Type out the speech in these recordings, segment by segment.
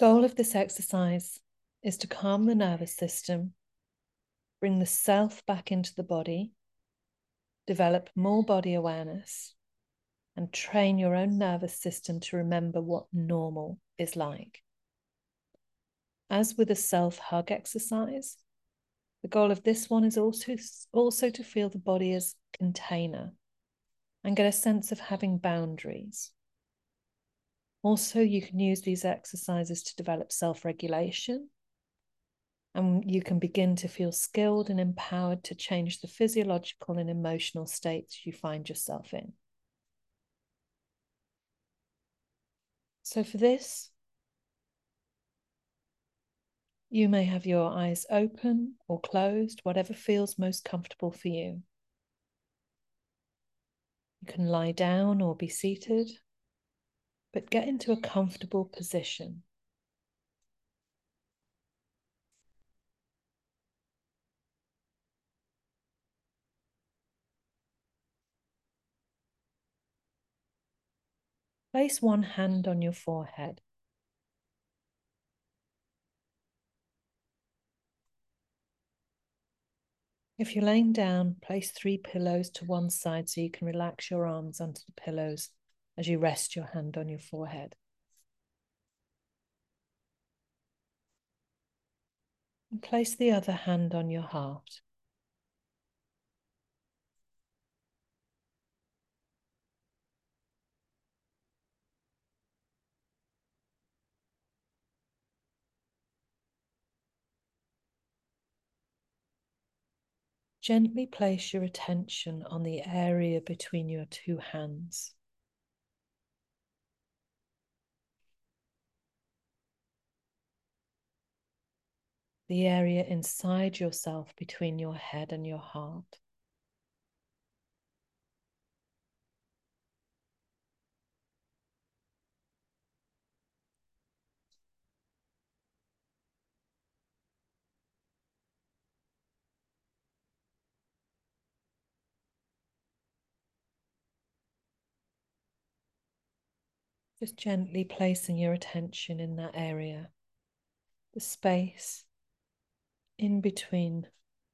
Goal of this exercise is to calm the nervous system, bring the self back into the body, develop more body awareness, and train your own nervous system to remember what normal is like. As with a self-hug exercise, the goal of this one is also to feel the body as a container and get a sense of having boundaries. Also, you can use these exercises to develop self-regulation, and you can begin to feel skilled and empowered to change the physiological and emotional states you find yourself in. So for this, you may have your eyes open or closed, whatever feels most comfortable for you. You can lie down or be seated, but get into a comfortable position. Place one hand on your forehead. If you're laying down, place 3 pillows to one side so you can relax your arms onto the pillows as you rest your hand on your forehead. And place the other hand on your heart. Gently place your attention on the area between your 2 hands. The area inside yourself between your head and your heart. Just gently placing your attention in that area, the space in between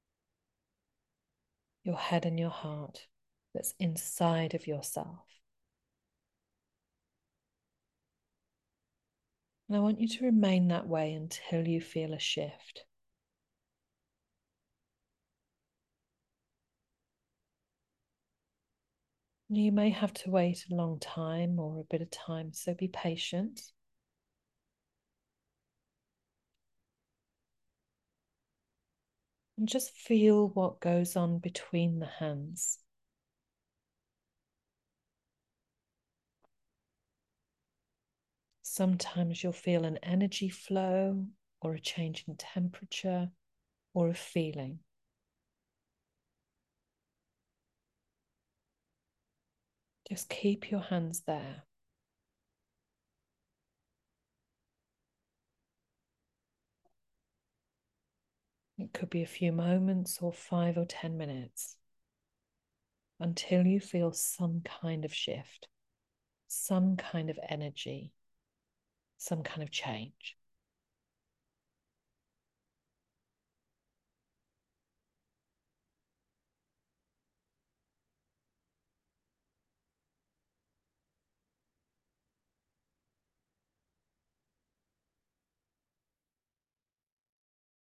your head and your heart that's inside of yourself. And I want you to remain that way until you feel a shift. You may have to wait a long time or a bit of time, so be patient. And just feel what goes on between the hands. Sometimes you'll feel an energy flow or a change in temperature or a feeling. Just keep your hands there. It could be a few moments or 5 or 10 minutes until you feel some kind of shift, some kind of energy, some kind of change.